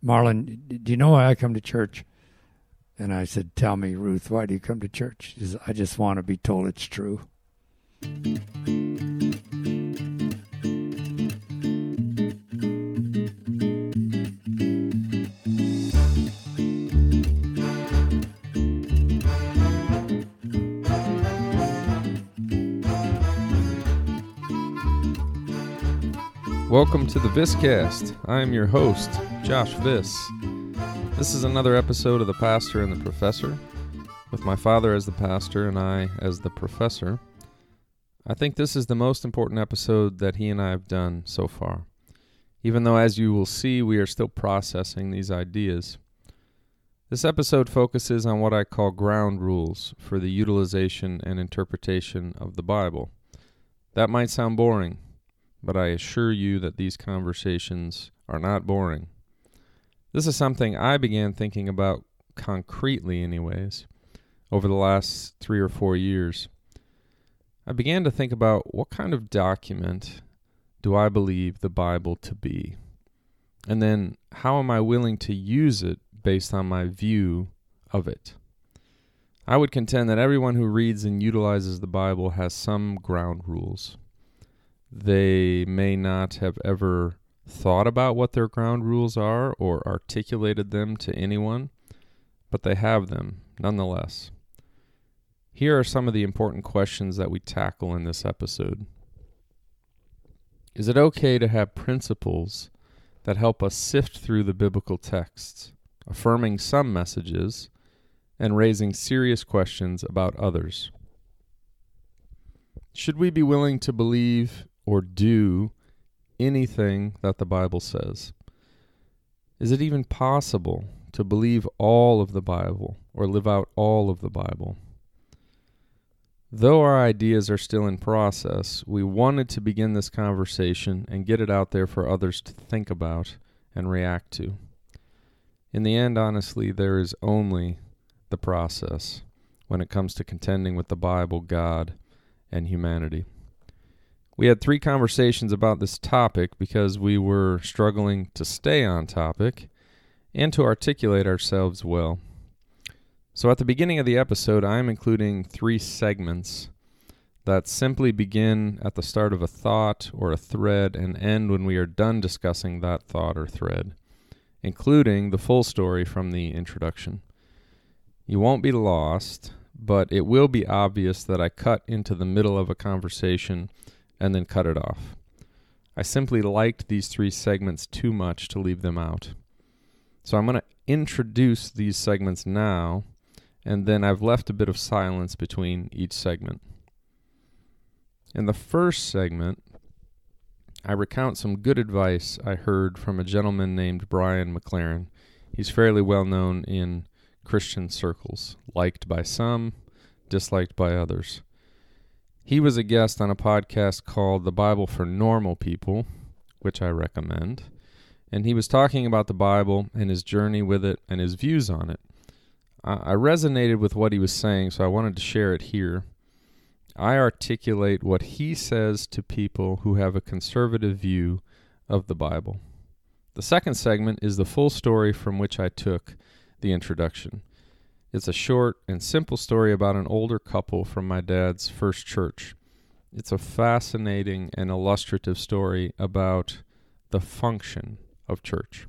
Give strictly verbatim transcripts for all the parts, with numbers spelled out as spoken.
Marlon, do you know why I come to church? And I said, tell me, Ruth, why do you come to church? She says, I just want to be told it's true. Welcome to the Viscast. I am your host, Josh Viss. This is another episode of The Pastor and the Professor, with my father as the pastor and I as the professor. I think this is the most important episode that he and I have done so far, even though, as you will see, we are still processing these ideas. This episode focuses on what I call ground rules for the utilization and interpretation of the Bible. That might sound boring, but I assure you that these conversations are not boring. This is something I began thinking about concretely anyways, over the last three or four years. I began to think about what kind of document do I believe the Bible to be? And then how am I willing to use it based on my view of it? I would contend that everyone who reads and utilizes the Bible has some ground rules. They may not have ever thought about what their ground rules are or articulated them to anyone, but they have them nonetheless. Here are some of the important questions that we tackle in this episode. Is it okay to have principles that help us sift through the biblical texts, affirming some messages and raising serious questions about others? Should we be willing to believe or do anything that the Bible says? Is it even possible to believe all of the Bible or live out all of the Bible? Though our ideas are still in process, we wanted to begin this conversation and get it out there for others to think about and react to. In the end, honestly, there is only the process when it comes to contending with the Bible, God, and humanity. We had three conversations about this topic because we were struggling to stay on topic and to articulate ourselves well. So at the beginning of the episode, I am including three segments that simply begin at the start of a thought or a thread and end when we are done discussing that thought or thread, including the full story from the introduction. You won't be lost, but it will be obvious that I cut into the middle of a conversation and then cut it off. I simply liked these three segments too much to leave them out. So I'm going to introduce these segments now, and then I've left a bit of silence between each segment. In the first segment, I recount some good advice I heard from a gentleman named Brian McLaren. He's fairly well known in Christian circles, liked by some, disliked by others. He was a guest on a podcast called The Bible for Normal People, which I recommend, and he was talking about the Bible and his journey with it and his views on it. I resonated with what he was saying, so I wanted to share it here. I articulate what he says to people who have a conservative view of the Bible. The second segment is the full story from which I took the introduction. It's a short and simple story about an older couple from my dad's first church. It's a fascinating and illustrative story about the function of church.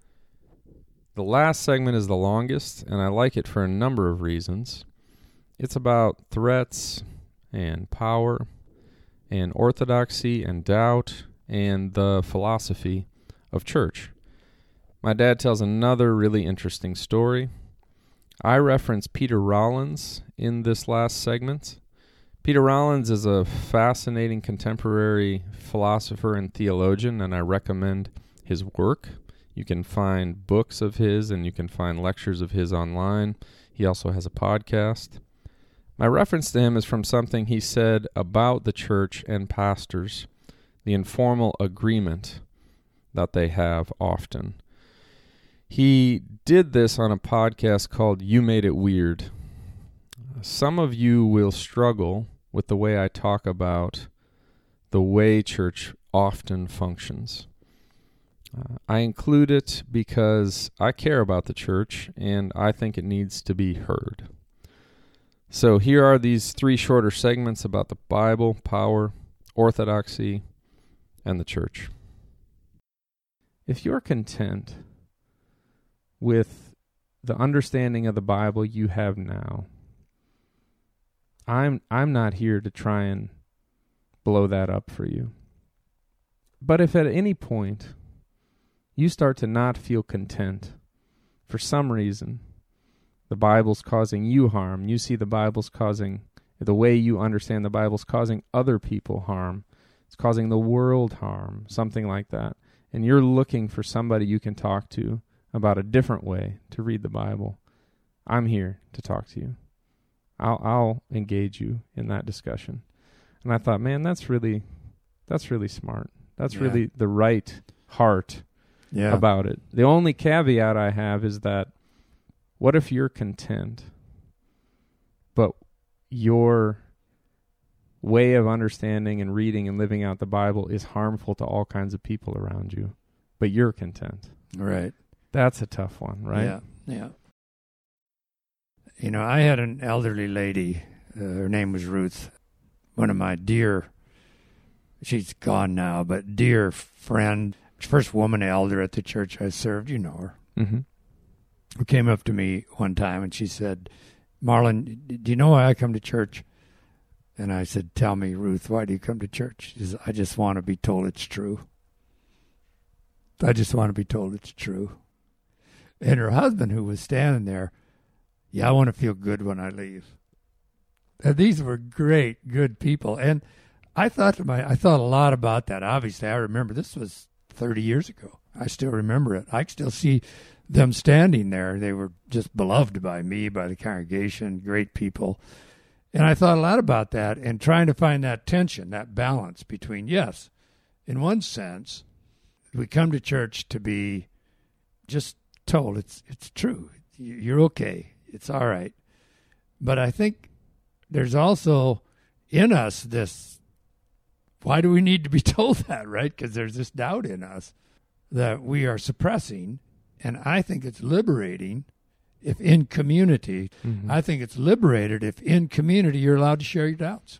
The last segment is the longest, and I like it for a number of reasons. It's about threats and power and orthodoxy and doubt and the philosophy of church. My dad tells another really interesting story. I reference Peter Rollins in this last segment. Peter Rollins is a fascinating contemporary philosopher and theologian, and I recommend his work. You can find books of his, and you can find lectures of his online. He also has a podcast. My reference to him is from something he said about the church and pastors, the informal agreement that they have often. He did this on a podcast called You Made It Weird. Some of you will struggle with the way I talk about the way church often functions. Uh, I include it because I care about the church and I think it needs to be heard. So here are these three shorter segments about the Bible, power, orthodoxy, and the church. If you're content with the understanding of the Bible you have now, I'm I'm not here to try and blow that up for you. But if at any point you start to not feel content for some reason, the Bible's causing you harm, you see the Bible's causing, the way you understand the Bible's causing other people harm, it's causing the world harm, something like that, and you're looking for somebody you can talk to about a different way to read the Bible, I'm here to talk to you. I'll I'll engage you in that discussion. And I thought, man, that's really that's really smart. That's yeah. really the right heart yeah. about it. The only caveat I have is that what if you're content, but your way of understanding and reading and living out the Bible is harmful to all kinds of people around you, but you're content? Right. That's a tough one, right? Yeah, yeah. You know, I had an elderly lady, uh, her name was Ruth, one of my dear, she's gone now, but dear friend, first woman elder at the church I served, you know her, mm-hmm. who came up to me one time and she said, Marlon, do you know why I come to church? And I said, tell me, Ruth, why do you come to church? She said, I just want to be told it's true. I just want to be told it's true. And her husband, who was standing there, yeah, I want to feel good when I leave. And these were great, good people. And I thought to my, I thought a lot about that. Obviously, I remember this was thirty years ago. I still remember it. I still see them standing there. They were just beloved by me, by the congregation, great people. And I thought a lot about that and trying to find that tension, that balance between, yes, in one sense, we come to church to be just told it's it's true. You're okay. It's all right. But I think there's also in us this, why do we need to be told that, right? Because there's this doubt in us that we are suppressing. And I think it's liberating if in community, mm-hmm. I think it's liberated if in community you're allowed to share your doubts.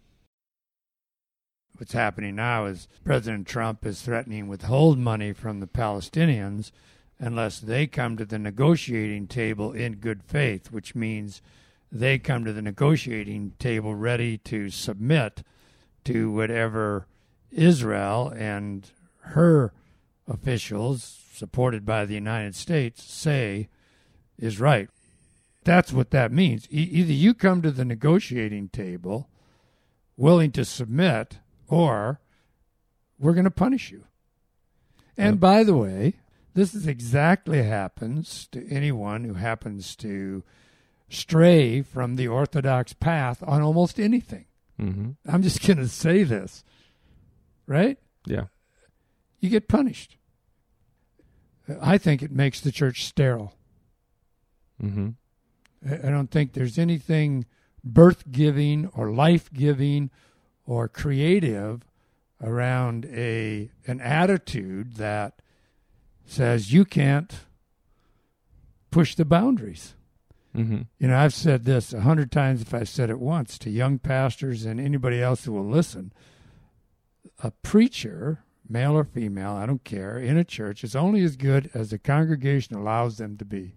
What's happening now is President Trump is threatening withhold money from the Palestinians unless they come to the negotiating table in good faith, which means they come to the negotiating table ready to submit to whatever Israel and her officials, supported by the United States, say is right. That's what that means. E- either you come to the negotiating table willing to submit, or we're going to punish you. And yep. By the way, this is exactly happens to anyone who happens to stray from the orthodox path on almost anything. Mm-hmm. I'm just going to say this, right? Yeah. You get punished. I think it makes the church sterile. Mm-hmm. I don't think there's anything birth-giving or life-giving or creative around a an attitude that says you can't push the boundaries. Mm-hmm. You know, I've said this a hundred times if I said it once to young pastors and anybody else who will listen. A preacher, male or female, I don't care, in a church is only as good as the congregation allows them to be.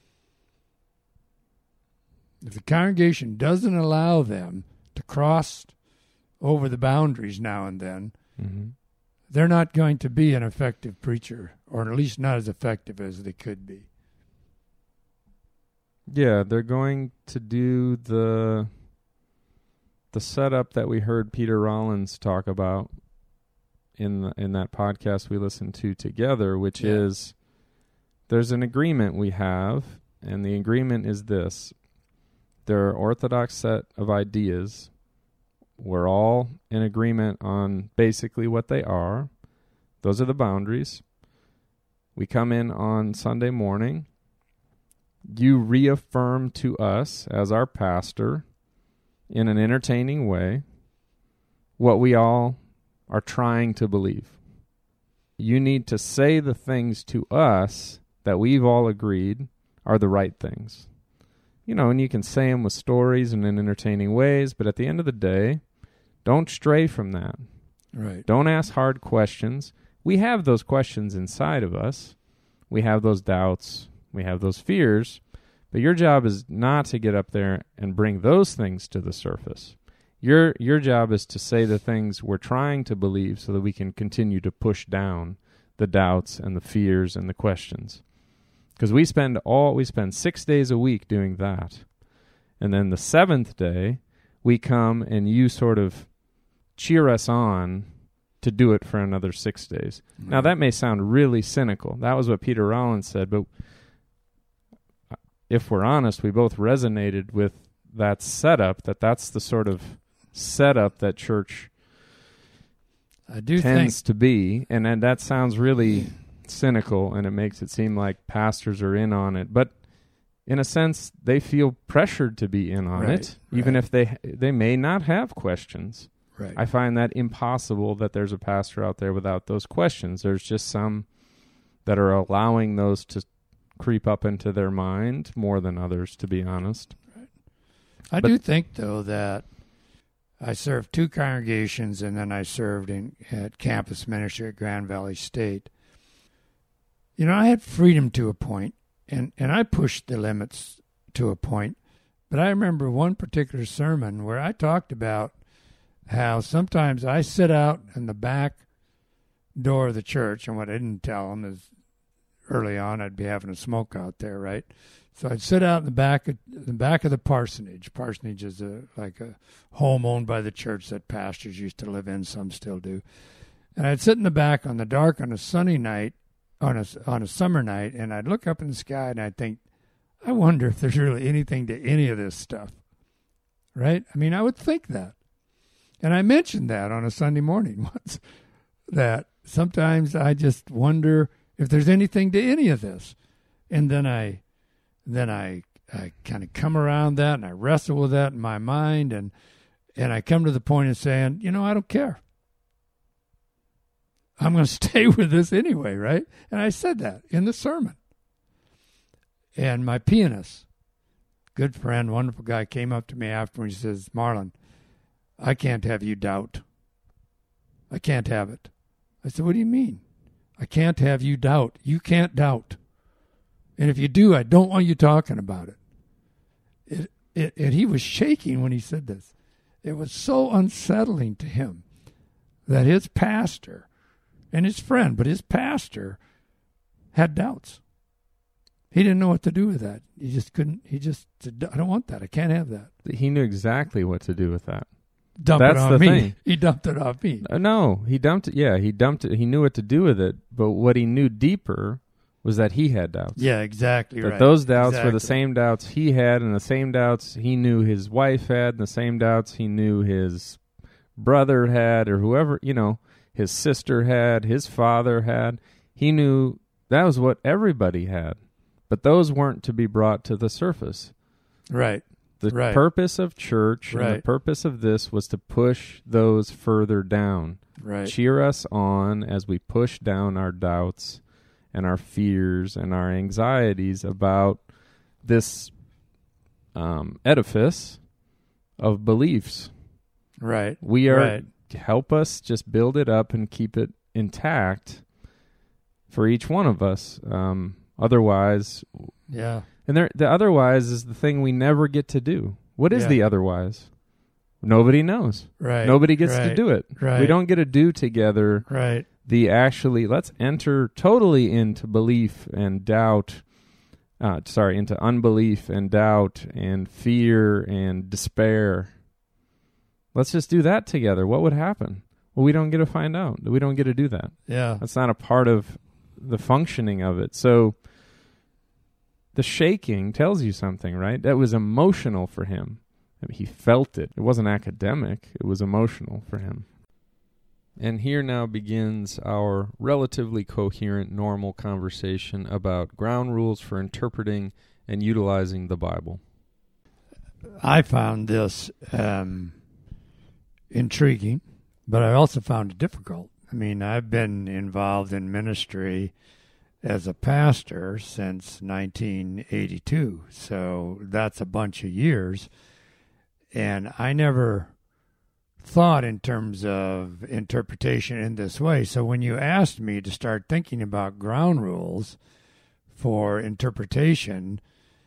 If the congregation doesn't allow them to cross over the boundaries now and then, mm-hmm. they're not going to be an effective preacher, or at least not as effective as they could be. Yeah, they're going to do the the setup that we heard Peter Rollins talk about in the, in that podcast we listened to together, which yeah. is there's an agreement we have, and the agreement is this. There are orthodox set of ideas. We're all in agreement on basically what they are. Those are the boundaries. We come in on Sunday morning. You reaffirm to us as our pastor in an entertaining way what we all are trying to believe. you need to say the things to us that we've all agreed are the right things. You know, and you can say them with stories and in entertaining ways, but at the end of the day, don't stray from that. Right. Don't ask hard questions. We have those questions inside of us. We have those doubts. We have those fears. But your job is not to get up there and bring those things to the surface. Your your job is to say the things we're trying to believe so that we can continue to push down the doubts and the fears and the questions. Because we spend all we spend six days a week doing that. And then the seventh day, we come and you sort of cheer us on to do it for another six days. Mm-hmm. Now, that may sound really cynical. That was what Peter Rollins said, but if we're honest, we both resonated with that setup, that that's the sort of setup that church I do tends think to be. And, and that sounds really cynical, and it makes it seem like pastors are in on it. But in a sense, they feel pressured to be in on right, it, even right. if they they may not have questions. Right. I find that impossible that there's a pastor out there without those questions. There's just some that are allowing those to creep up into their mind more than others, to be honest. Right. I but, do think, though, that I served two congregations, and then I served in at campus ministry at Grand Valley State. You know, I had freedom to a point, and, and I pushed the limits to a point. But I remember one particular sermon where I talked about how sometimes I sit out in the back door of the church, and what I didn't tell them is early on I'd be having a smoke out there, right? So I'd sit out in the back of the back of the parsonage. Parsonage is a like a home owned by the church that pastors used to live in. Some still do. And I'd sit in the back on the dark on a sunny night, on a on a summer night, and I'd look up in the sky and I'd think, I wonder if there's really anything to any of this stuff, right? I mean, I would think that. And I mentioned that on a Sunday morning once, that sometimes I just wonder if there's anything to any of this. And then I then I I kind of come around that and I wrestle with that in my mind, and and I come to the point of saying, you know, I don't care. I'm going to stay with this anyway, right? And I said that in the sermon. And my pianist, good friend, wonderful guy, came up to me afterwards and says, Marlon, I can't have you doubt. I can't have it. I said, what do you mean? I can't have you doubt. You can't doubt. And if you do, I don't want you talking about it. It, it. And he was shaking when he said this. It was so unsettling to him that his pastor and his friend, but his pastor, had doubts. He didn't know what to do with that. He just couldn't. He just said, I don't want that. I can't have that. He knew exactly what to do with that. Dump That's it on the me. thing. He dumped it on me. Uh, no, he dumped it. Yeah, he dumped it. He knew what to do with it. But what he knew deeper was that he had doubts. Yeah, exactly that right. Those doubts exactly. were the same doubts he had, and the same doubts he knew his wife had, and the same doubts he knew his brother had, or whoever, you know, his sister had, his father had. He knew that was what everybody had. But those weren't to be brought to the surface. Right. The right. purpose of church right. and the purpose of this was to push those further down. Right. Cheer us on as we push down our doubts and our fears and our anxieties about this um, edifice of beliefs. Right. We are right. to help us just build it up and keep it intact for each one of us. Um, otherwise, yeah. And there, the otherwise is the thing we never get to do. What is yeah. the otherwise? Nobody knows. Right. Nobody gets right. to do it. Right. We don't get to do together right. the actually, let's enter totally into belief and doubt, uh, sorry, into unbelief and doubt and fear and despair. Let's just do that together. What would happen? Well, we don't get to find out. We don't get to do that. Yeah. That's not a part of the functioning of it. So the shaking tells you something, right? That was emotional for him. I mean, he felt it. It wasn't academic. It was emotional for him. And here now begins our relatively coherent, normal conversation about ground rules for interpreting and utilizing the Bible. I found this um, intriguing, but I also found it difficult. I mean, I've been involved in ministry as a pastor since nineteen eighty-two, so that's a bunch of years. And I never thought in terms of interpretation in this way. So when you asked me to start thinking about ground rules for interpretation,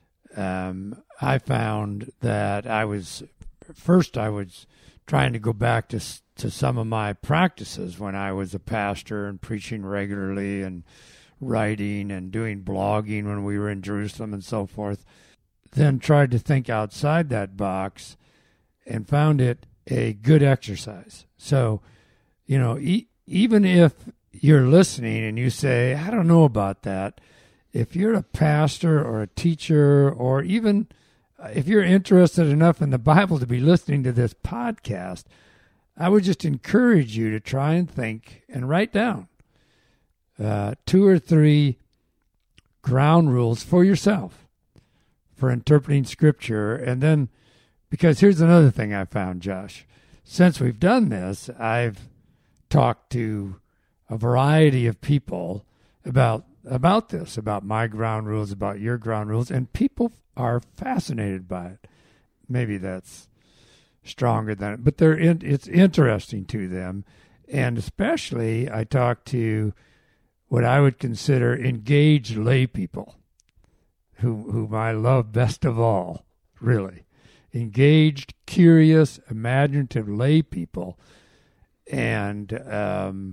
um, I found that I was, first I was trying to go back to to some of my practices when I was a pastor and preaching regularly and writing and doing blogging when we were in Jerusalem and so forth. Then tried to think outside that box and found it a good exercise. So, you know, e- even if you're listening and you say, I don't know about that, if you're a pastor or a teacher, or even if you're interested enough in the Bible to be listening to this podcast, I would just encourage you to try and think and write down uh, two or three ground rules for yourself for interpreting Scripture. And then, because here's another thing I found, Josh. Since we've done this, I've talked to a variety of people about about this, about my ground rules, about your ground rules, and people are fascinated by it. Maybe that's stronger than it, but they're in, it's interesting to them. And especially I talk to what I would consider engaged lay people, who, whom I love best of all, really. Engaged, curious, imaginative lay people. And um,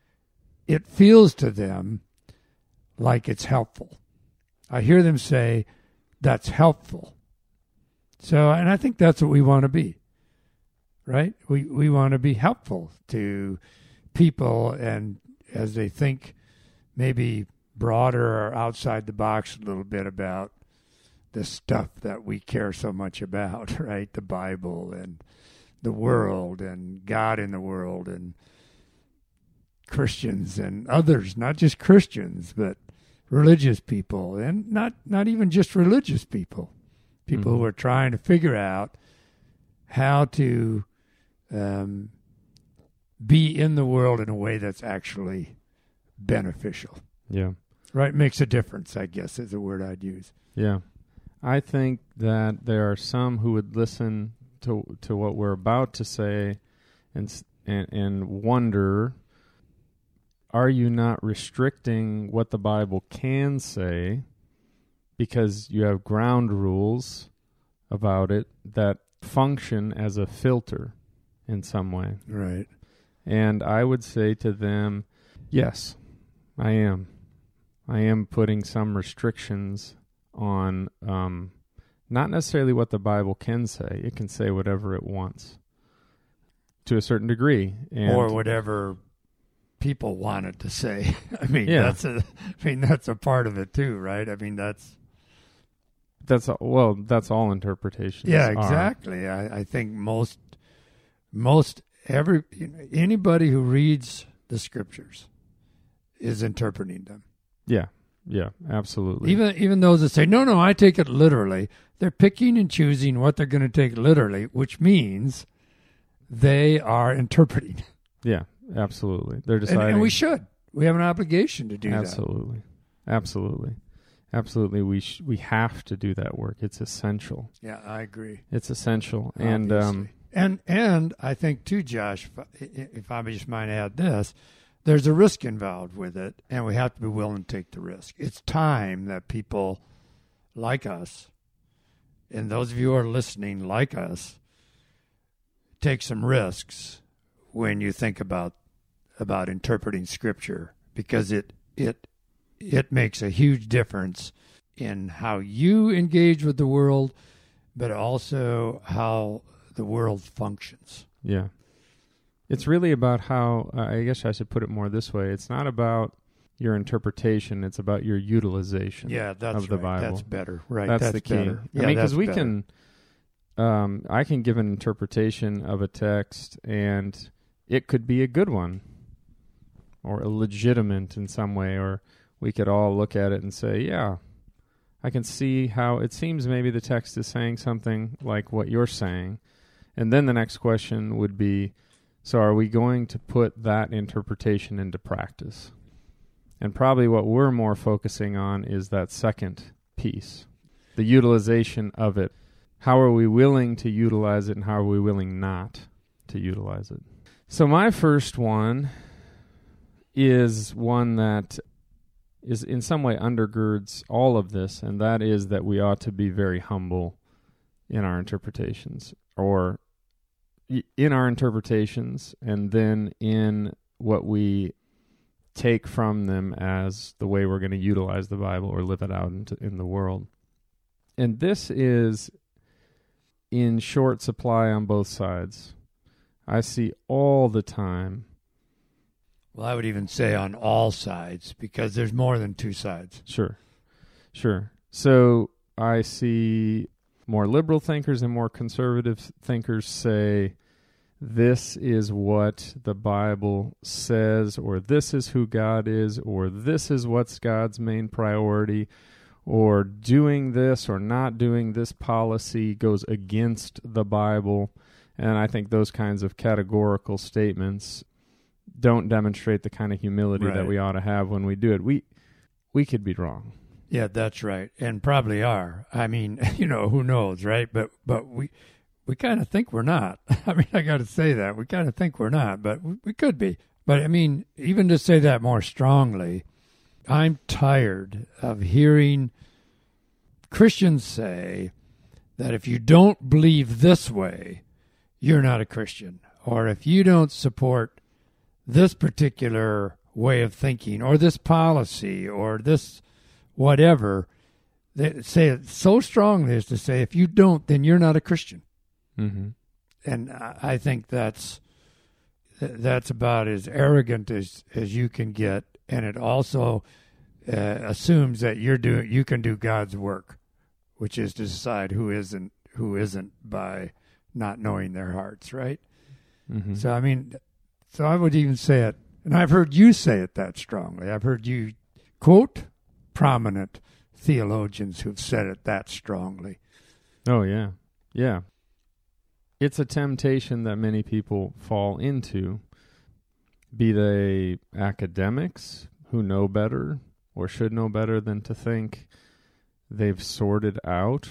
it feels to them like it's helpful. I hear them say, that's helpful. So, and I think that's what we want to be, right? We we want to be helpful to people, and as they think maybe broader or outside the box a little bit about the stuff that we care so much about, right? The Bible and the world and God in the world and Christians and others, not just Christians, but religious people, and not, not even just religious people, people mm-hmm. who are trying to figure out how to um, be in the world in a way that's actually beneficial. Yeah. Right? Makes a difference, I guess, is the word I'd use. Yeah. I think that there are some who would listen to to what we're about to say and and, and wonder, are you not restricting what the Bible can say because you have ground rules about it that function as a filter in some way? Right. And I would say to them, yes, I am. I am putting some restrictions on um, not necessarily what the Bible can say. It can say whatever it wants to a certain degree. And or whatever people want it to say. I mean, yeah. that's a, I mean, that's a part of it too, right? I mean, that's... That's a, well, that's all interpretations. Yeah, exactly. I, I think most, most, every, you know, anybody who reads the Scriptures is interpreting them. Yeah, yeah, absolutely. Even even those that say, no, no, I take it literally, they're picking and choosing what they're going to take literally, which means they are interpreting. Yeah, absolutely. They're deciding. And, and we should. We have an obligation to do absolutely. that. Absolutely. Absolutely. Absolutely. We sh- we have to do that work. It's essential. Yeah, I agree. It's essential. Obviously. And um, and and I think, too, Josh, if, if I just might add this, there's a risk involved with it, and we have to be willing to take the risk. It's time that people like us, and those of you who are listening like us, take some risks when you think about about interpreting Scripture, because it it it makes a huge difference in how you engage with the world, but also how the world functions. Yeah. It's really about how, uh, I guess I should put it more this way. It's not about your interpretation. It's about your utilization yeah, that's of the right. Bible. That's better. Right. That's, that's the key. better. I yeah, mean, because we better. can, um, I can give an interpretation of a text, and it could be a good one or a legitimate in some way, or we could all look at it and say, yeah, I can see how it seems maybe the text is saying something like what you're saying. And then the next question would be, So are we going to put that interpretation into practice? And probably what we're more focusing on is that second piece, the utilization of it. How are we willing to utilize it, and how are we willing not to utilize it? So my first one is one that is in some way undergirds all of this, and that is that we ought to be very humble in our interpretations, or in our interpretations, and then in what we take from them as the way we're going to utilize the Bible or live it out into, in the world. And this is in short supply on both sides. I see all the time. Well, I would even say on all sides, because there's more than two sides. Sure, sure. So I see more liberal thinkers and more conservative thinkers say, this is what the Bible says, or this is who God is, or this is what's God's main priority, or doing this or not doing this policy goes against the Bible. And I think those kinds of categorical statements don't demonstrate the kind of humility right. that we ought to have when we do it. We we could be wrong. Yeah, that's right, and probably are. I mean, you know, who knows, right? But but we we kind of think we're not. I mean, I got to say that. We kind of think we're not, but we, we could be. But, I mean, even to say that more strongly, I'm tired of hearing Christians say that if you don't believe this way, you're not a Christian. Or if you don't support this particular way of thinking or this policy or this whatever, they say it so strongly as to say, if you don't, then you're not a Christian. Mm-hmm. And I think that's that's about as arrogant as, as you can get, and it also uh, assumes that you're doing you can do God's work, which is to decide who isn't who isn't by not knowing their hearts, right? Mm-hmm. So I mean, so I would even say it, and I've heard you say it that strongly. I've heard you quote prominent theologians who've said it that strongly. Oh yeah, yeah. It's a temptation that many people fall into, be they academics who know better or should know better than to think they've sorted out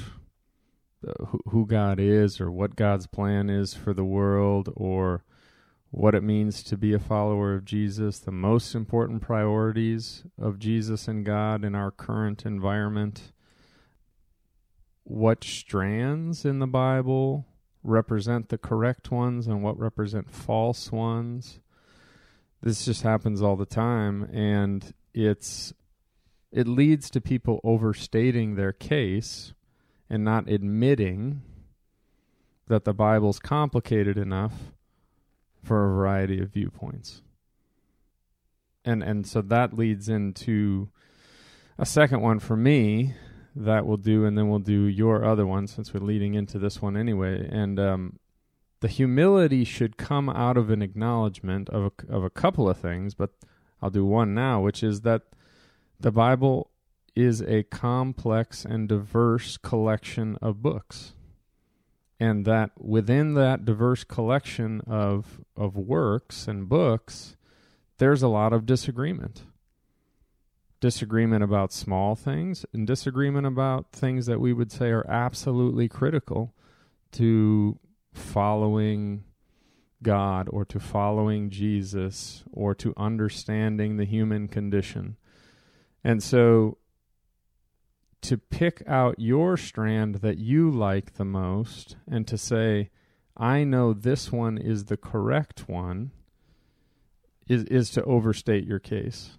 who, who God is or what God's plan is for the world or what it means to be a follower of Jesus, the most important priorities of Jesus and God in our current environment, what strands in the Bible represent the correct ones and what represent false ones. This just happens all the time, and it's it leads to people overstating their case and not admitting that the Bible's complicated enough for a variety of viewpoints. And and so that leads into a second one for me that we'll do, and then we'll do your other one since we're leading into this one anyway. And um, the humility should come out of an acknowledgement of a, of a couple of things, but I'll do one now, which is that the Bible is a complex and diverse collection of books. And that within that diverse collection of of works and books, there's a lot of disagreement. Disagreement about small things and disagreement about things that we would say are absolutely critical to following God or to following Jesus or to understanding the human condition. And so to pick out your strand that you like the most and to say, I know this one is the correct one, is, is to overstate your case.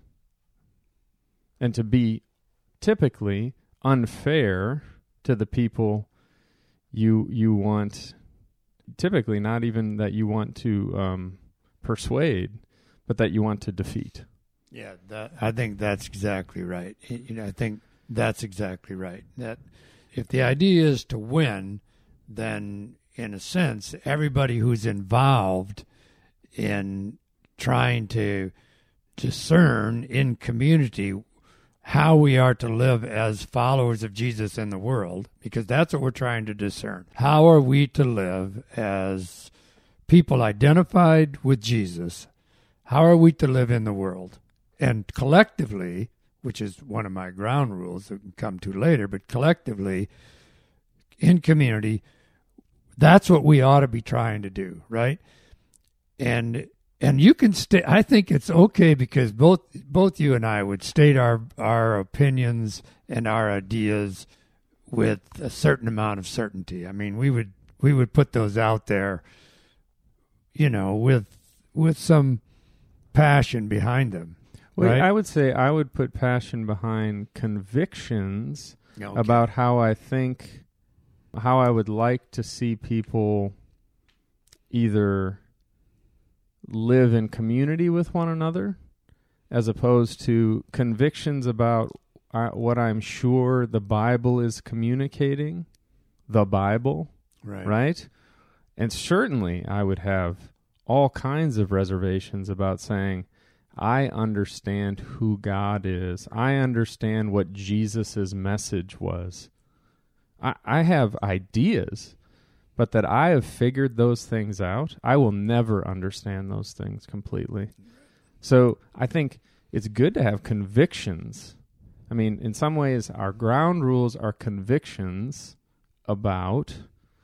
And to be typically unfair to the people you you want, typically not even that you want to um, persuade, but that you want to defeat. Yeah, that, I think that's exactly right. You know, I think that's exactly right. That if the idea is to win, then in a sense, everybody who's involved in trying to discern in community how we are to live as followers of Jesus in the world, because that's what we're trying to discern. How are we to live as people identified with Jesus, how are we to live in the world? And collectively, which is one of my ground rules that we can come to later, but collectively, in community, that's what we ought to be trying to do, right? And and you can state, I think it's okay because both both you and I would state our our opinions and our ideas with a certain amount of certainty. I mean, we would we would put those out there, you know, with with some passion behind them. Well, right? I would say I would put passion behind convictions Okay. about how I think, how I would like to see people either live in community with one another, as opposed to convictions about uh, what I'm sure the Bible is communicating, the Bible, Right. right? And certainly I would have all kinds of reservations about saying, I understand who God is. I understand what Jesus' message was. I, I have ideas, but that I have figured those things out, I will never understand those things completely. So I think it's good to have convictions. I mean, in some ways, our ground rules are convictions about,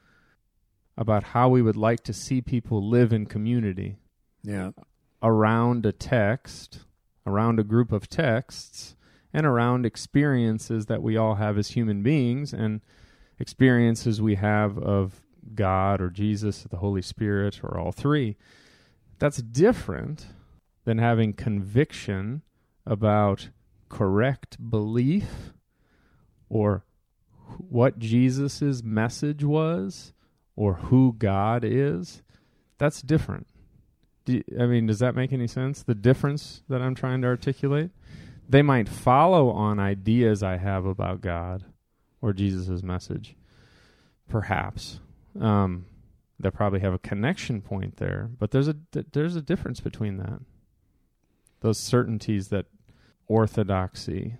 about how we would like to see people live in community. Yeah. Around a text, around a group of texts, and around experiences that we all have as human beings, and experiences we have of God or Jesus or the Holy Spirit or all three. That's different than having conviction about correct belief or what Jesus' message was or who God is. That's different. Do you, I mean, does that make any sense? The difference that I'm trying to articulate? They might follow on ideas I have about God or Jesus' message, perhaps. Um, they'll probably have a connection point there, but there's a there's a difference between that. Those certainties that orthodoxy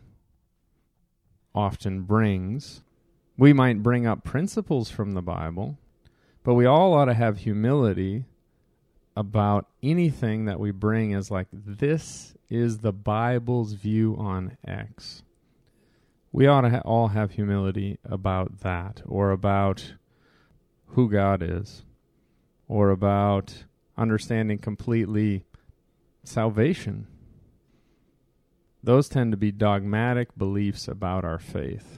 often brings. We might bring up principles from the Bible, but we all ought to have humility about anything that we bring as like, this is the Bible's view on X. We ought to ha- all have humility about that, or about who God is, or about understanding completely salvation. Those tend to be dogmatic beliefs about our faith.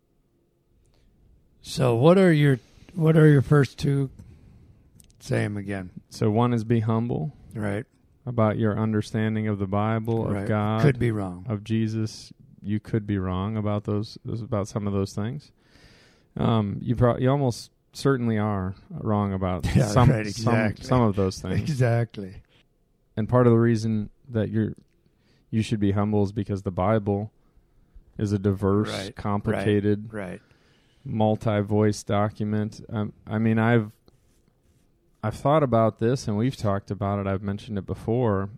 So what are your what are your first two? Say them again. So one is be humble. Right. About your understanding of the Bible, of Right. God. Could be wrong. Of Jesus. You could be wrong about those, about some of those things. Um, you pro- you almost certainly are wrong about Yeah, some, right, exactly. some some of those things. Exactly. And part of the reason that you're you should be humble is because the Bible is a diverse, Right, complicated, Right. multi-voice document. Um, I mean, I've I've thought about this, and we've talked about it. I've mentioned it before.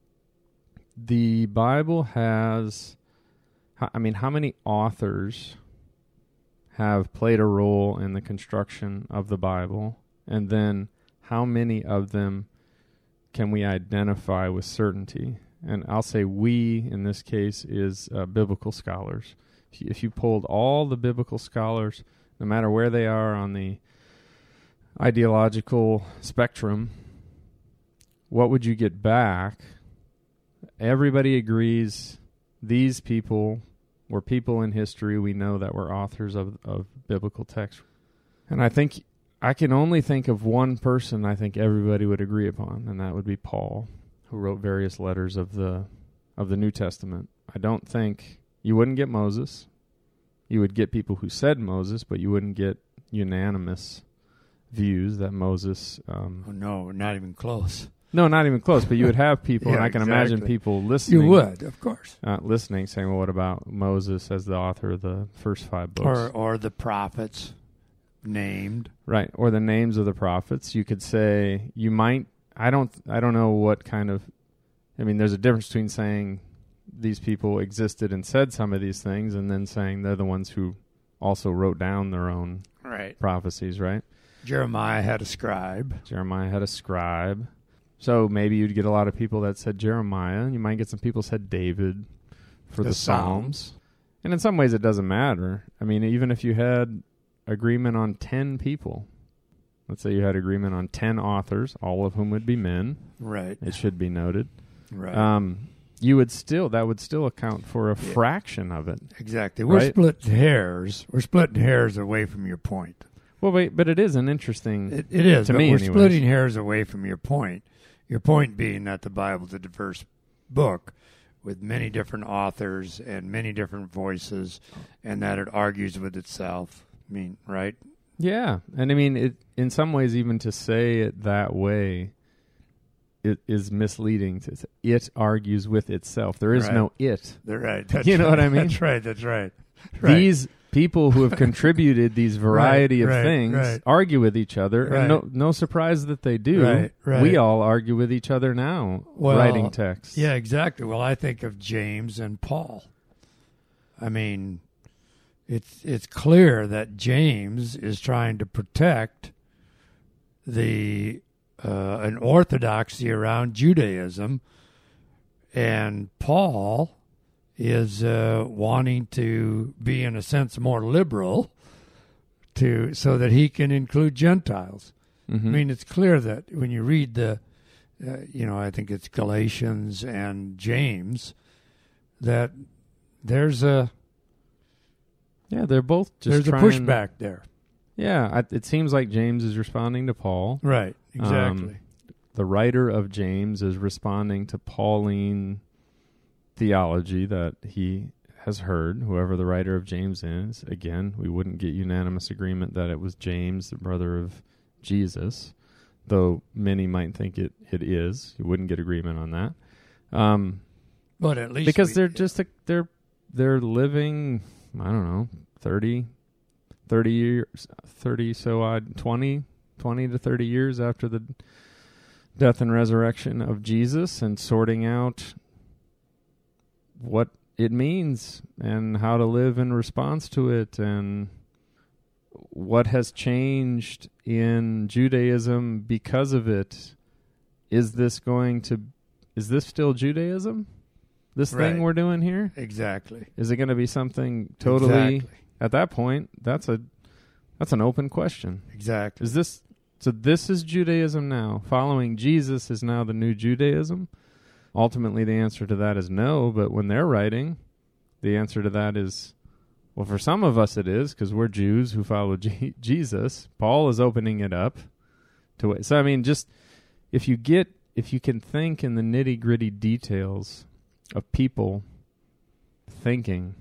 The Bible has, I mean, how many authors have played a role in the construction of the Bible? And then how many of them can we identify with certainty? And I'll say we, in this case, is uh, biblical scholars. If you, if you polled all the biblical scholars, no matter where they are on the ideological spectrum, what would you get back? Everybody agrees these people were people in history we know that were authors of, of biblical text. And I think I can only think of one person I think everybody would agree upon, and that would be Paul, who wrote various letters of the of the New Testament. I don't think you wouldn't get Moses. You would get people who said Moses, but you wouldn't get unanimous views that Moses... Um, Oh, no, not even close. no, not even close, but you would have people, Yeah, and I can exactly. imagine people listening... You would, of course. Uh, listening, saying, well, what about Moses as the author of the first five books? Or or the prophets named. Right, or the names of the prophets. You could say, you might... I don't I don't know what kind of... I mean, there's a difference between saying these people existed and said some of these things, and then saying they're the ones who also wrote down their own Right. prophecies, right? Jeremiah had a scribe. Jeremiah had a scribe. So maybe you'd get a lot of people that said Jeremiah. You might get some people said David for the, The Psalms. Psalms. And in some ways it doesn't matter. I mean, even if you had agreement on ten people, let's say you had agreement on ten authors, all of whom would be men. Right. It should be noted. Right. Um, you would still, that would still account for a Yeah. fraction of it. Exactly. We're Right? splitting hairs. We're splitting hairs away from your point. Well, wait, but it is an interesting... It, it is, To but me, we're anyways. splitting hairs away from your point. Your point being that the Bible's a diverse book with many different authors and many different voices, and that it argues with itself. I mean, right? Yeah, and I mean, it, in some ways, even to say it that way, it is misleading. To say it argues with itself. There is Right. no it. They're right. That's You know right. what I mean? That's right. That's right. Right. These people who have contributed these variety Right, of right, things right. argue with each other, Right. and no, no surprise that they do. Right, right. We all argue with each other now, Well, writing texts. Yeah, exactly. Well, I think of James and Paul. I mean, it's it's clear that James is trying to protect the uh, an orthodoxy around Judaism, and Paul is uh, wanting to be, in a sense, more liberal, to so that he can include Gentiles. Mhm. I mean, it's clear that when you read the, uh, you know, I think it's Galatians and James, that there's a yeah, they're both just there's a trying, pushback there. Yeah, I, it seems like James is responding to Paul. Right. Exactly. Um, the writer of James is responding to Pauline theology that he has heard, whoever the writer of James is. Again, we wouldn't get unanimous agreement that it was James, the brother of Jesus, though many might think it, it is. You wouldn't get agreement on that. Um, but at least because we- they're just a, they're they're living, I don't know, thirty, thirty years, thirty so odd, twenty, twenty to thirty years after the death and resurrection of Jesus, and sorting out what it means and how to live in response to it, and what has changed in Judaism because of it. Is this going to, is this still Judaism? This Right. thing we're doing here? exactly Is it going to be something totally, exactly, at that point, that's a, that's an open question. exactly. Is this, so this is Judaism now. Following Jesus is now the new Judaism. Ultimately, the answer to that is no, but when they're writing, the answer to that is, well, for some of us it is, because we're Jews who follow G- Jesus. Paul is opening it up to it. So, I mean, just if you get, if you can think in the nitty-gritty details of people thinking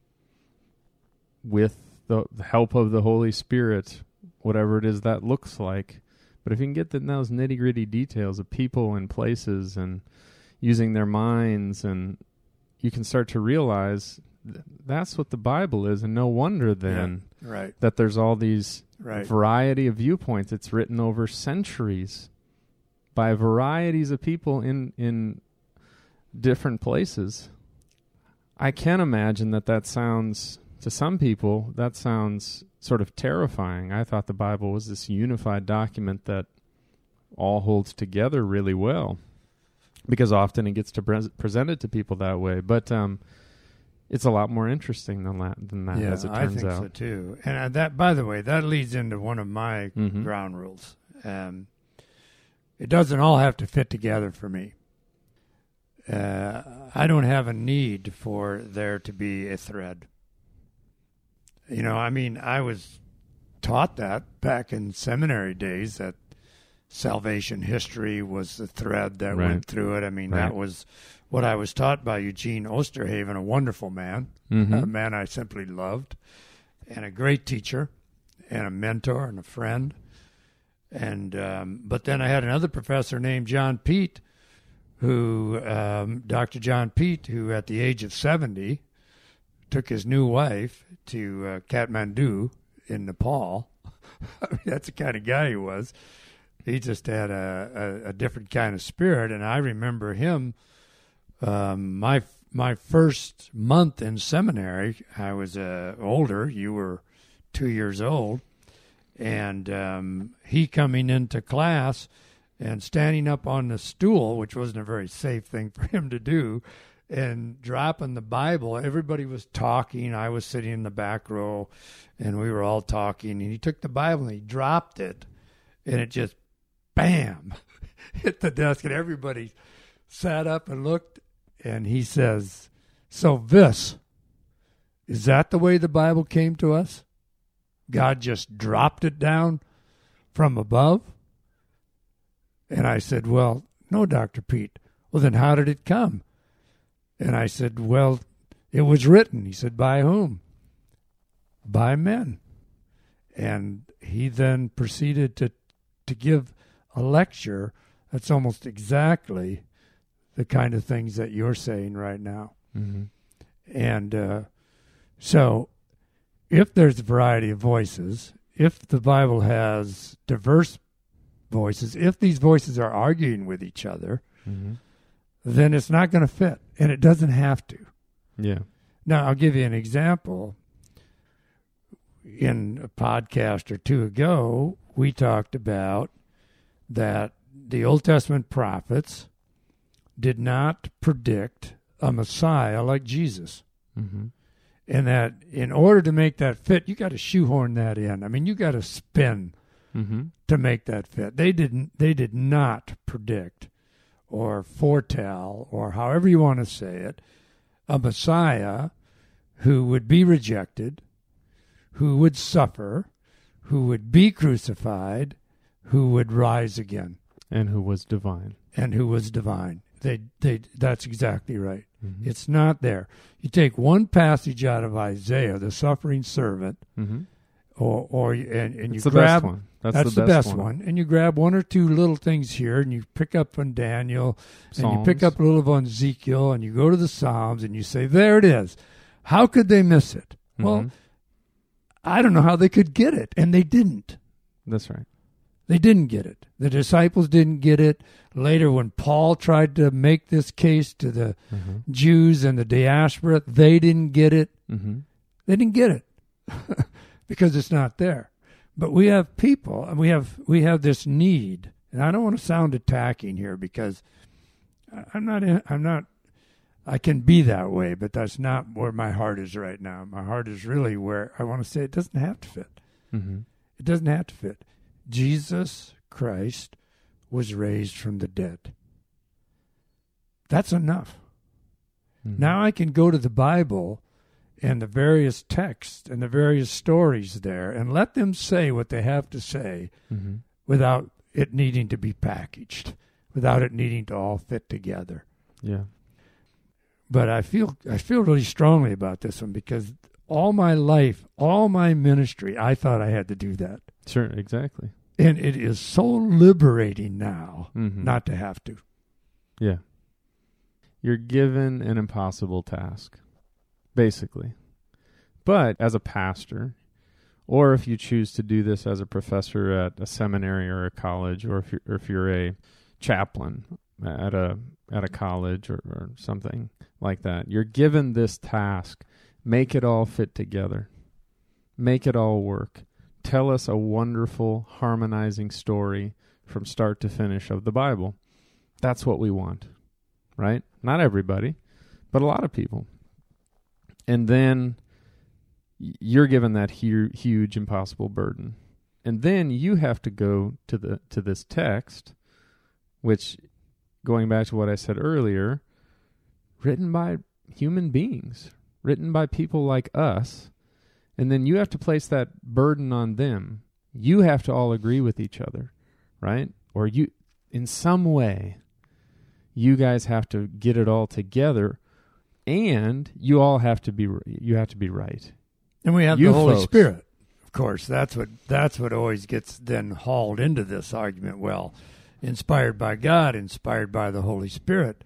with the, the help of the Holy Spirit, whatever it is that looks like, but if you can get the, those nitty-gritty details of people and places and using their minds, and you can start to realize th- that's what the Bible is, and no wonder then Right. that there's all these Right. variety of viewpoints. It's written over centuries by varieties of people in in different places. I can imagine that that sounds, to some people, that sounds sort of terrifying. I thought the Bible was this unified document that all holds together really well, because often it gets to pres- presented to people that way. But um, it's a lot more interesting than that, than that Yeah, as it I turns think out. so too. And uh, that, by the way, that leads into one of my Mhm. ground rules. Um, it doesn't all have to fit together for me. Uh, I don't have a need for there to be a thread. You know, I mean, I was taught that back in seminary days, that salvation history was the thread that Right. went through it. I mean, Right. that was what I was taught by Eugene Osterhaven, a wonderful man, Mhm. a man I simply loved, and a great teacher, and a mentor and a friend. And um, but then I had another professor named John Pete, who um, Doctor John Pete, who at the age of seventy took his new wife to uh, Kathmandu in Nepal. I mean, that's the kind of guy he was. He just had a, a, a different kind of spirit, and I remember him. Um, my my first month in seminary, I was uh, older. You were two years old, And um, he coming into class and standing up on the stool, which wasn't a very safe thing for him to do, and dropping the Bible. Everybody was talking. I was sitting in the back row, and we were all talking. And he took the Bible and he dropped it, and it just, bam, hit the desk. And everybody sat up and looked, and he says, "So this, is that the way the Bible came to us? God just dropped it down from above?" And I said, "Well, no, Doctor Pete." "Well, then how did it come?" And I said, "Well, it was written." He said, "By whom?" "By men." And he then proceeded to, to give a lecture that's almost exactly the kind of things that you're saying right now. Mm-hmm. And uh, so if there's a variety of voices, if the Bible has diverse voices, if these voices are arguing with each other, mm-hmm. then it's not going to fit, and it doesn't have to. Yeah. Now, I'll give you an example. In a podcast or two ago, we talked about that the Old Testament prophets did not predict a Messiah like Jesus. Mm-hmm. And that in order to make that fit, you got to shoehorn that in. I mean, you got to spin mm-hmm. to make that fit. They didn't. They did not predict or foretell, or however you want to say it, a Messiah who would be rejected, who would suffer, who would be crucified, who would rise again, and who was divine, and who was divine. They, they. That's exactly right. Mm-hmm. It's not there. You take one passage out of Isaiah, the suffering servant, mm-hmm. or or and, and you it's the grab best one. That's, that's the, the best, best one. one. And you grab one or two little things here, and you pick up on Daniel, Psalms. and you pick up a little on Ezekiel, and you go to the Psalms, and you say, "There it is." How could they miss it? Mm-hmm. Well, I don't know how they could get it, and they didn't. That's right. They didn't get it. The disciples didn't get it. Later, when Paul tried to make this case to the mm-hmm. Jews and the diaspora, they didn't get it. Mm-hmm. They didn't get it because it's not there. But we have people, and we have we have this need, and I don't want to sound attacking here because I'm not. I'm not. I can be that way, but that's not where my heart is right now. My heart is really where I want to say it doesn't have to fit. Mm-hmm. It doesn't have to fit. Jesus Christ was raised from the dead. That's enough. Mm-hmm. Now I can go to the Bible and the various texts and the various stories there and let them say what they have to say mm-hmm. without it needing to be packaged, without it needing to all fit together. Yeah. But I feel I feel really strongly about this one because all my life, all my ministry, I thought I had to do that. Sure, exactly. And it is so liberating now mm-hmm. not to have to. Yeah. You're given an impossible task, basically. But as a pastor, or if you choose to do this as a professor at a seminary or a college, or if you're, or if you're a chaplain at a at a college or, or something like that, you're given this task. Make it all fit together. Make it all work. Tell us a wonderful, harmonizing story from start to finish of the Bible. That's what we want, right? Not everybody, but a lot of people. And then you're given that hu- huge, impossible burden. And then you have to go to the to this text, which, going back to what I said earlier, written by human beings, written by people like us, and then you have to place that burden on them. You have to all agree with each other, right? Or you, in some way, you guys have to get it all together, and you all have to be you have to be right. And we have you the Holy folks. Spirit, of course. That's what that's what always gets then hauled into this argument. Well, inspired by God, inspired by the Holy Spirit.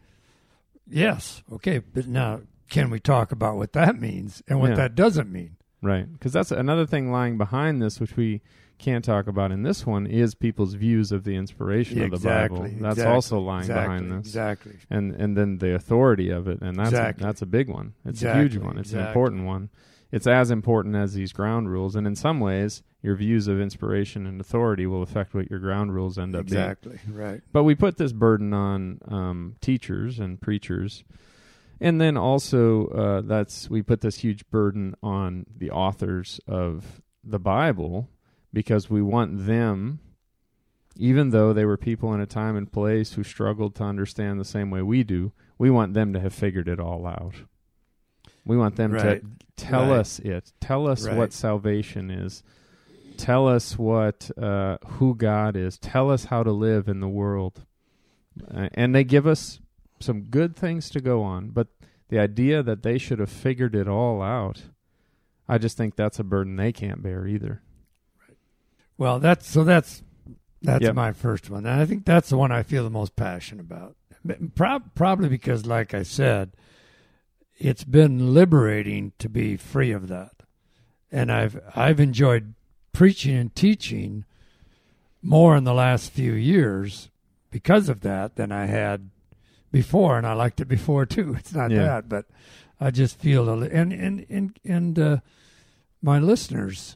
Yes, okay, but now can we talk about what that means and what Yeah. that doesn't mean? Right, because that's another thing lying behind this, which we can't talk about in this one, is people's views of the inspiration Yeah, of the exactly, Bible. That's exactly, also lying exactly, behind this. Exactly. And and then the authority of it, and that's Exactly. a, that's a big one. It's Exactly, a huge one. It's exactly. an important one. it's as important as these ground rules. And in some ways, your views of inspiration and authority will affect what your ground rules end up exactly, being. Right. But we put this burden on um, teachers and preachers. And then also, uh, that's we put this huge burden on the authors of the Bible, because we want them, even though they were people in a time and place who struggled to understand the same way we do, we want them to have figured it all out. We want them right. to tell right. us it. Tell us right. what salvation is. Tell us what uh, who God is. Tell us how to live in the world. Uh, and they give us some good things to go on, but the idea that they should have figured it all out, I just think that's a burden they can't bear either. Well, that's so that's that's yep. my first one, and I think that's the one I feel the most passionate about. Pro- probably because, like I said, it's been liberating to be free of that, and I've I've enjoyed preaching and teaching more in the last few years because of that than I had before, and I liked it before too. It's not yeah. that, but I just feel a li- and and and and uh, my listeners,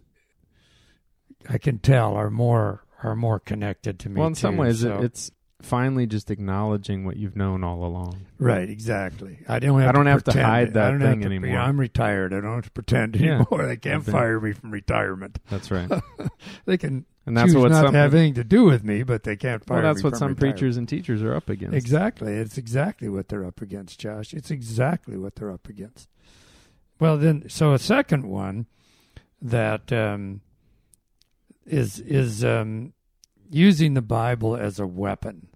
I can tell, are more are more connected to me. Well, in too, some ways, so. it, it's finally just acknowledging what you've known all along. Right, exactly. I don't have I don't to have to pretend. hide that I don't thing have to, anymore. I'm retired. I don't have to pretend Yeah. anymore. They can't I've been- fire me from retirement. That's right. They can And that's choose what not some to have anything to do with me, but they can't fire well, that's me what from some retirement. preachers and teachers are up against. Exactly. It's exactly what they're up against, Josh. It's exactly what they're up against. Well, then, so a second one that um, is is um, using the Bible as a weapon.